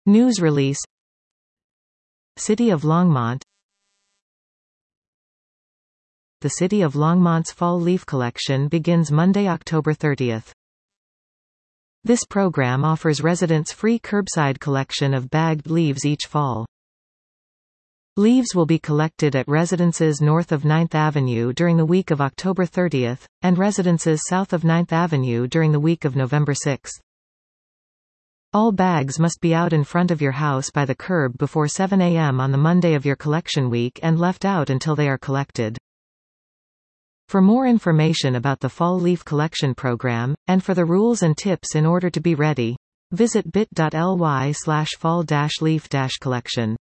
News release. City of Longmont. The City of Longmont's fall leaf collection begins Monday, October 30th. This program offers residents free curbside collection of bagged leaves each fall. Leaves will be collected at residences north of 9th Avenue during the week of October 30th, and residences south of 9th Avenue during the week of November 6th. All bags must be out in front of your house by the curb before 7 a.m. on the Monday of your collection week and left out until they are collected. For more information about the Fall Leaf Collection Program, and for the rules and tips in order to be ready, visit bit.ly/fall-leaf-collection.